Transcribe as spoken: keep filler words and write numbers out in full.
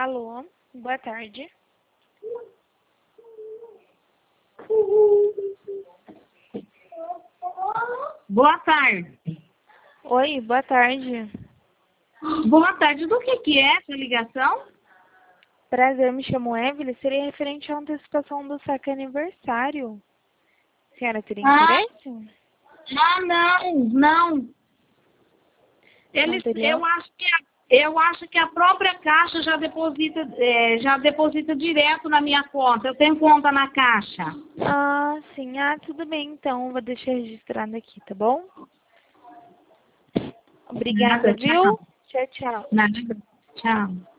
Alô, boa tarde. Boa tarde. Oi, boa tarde. Boa tarde. Do que que é essa ligação? Prazer, me chamo Evelyn. Seria referente à antecipação do saque aniversário. A senhora teria Ah, interesse? ah não, não. Não Eles, teria? eu acho que a, eu acho que a própria Caixa já deposita, é, já deposita direto na minha conta. Eu tenho conta na Caixa. Ah, sim. Ah, tudo bem, então. Vou deixar registrado aqui, tá bom? Obrigada, Nada, viu? tchau. Tchau, tchau. Nada, tchau.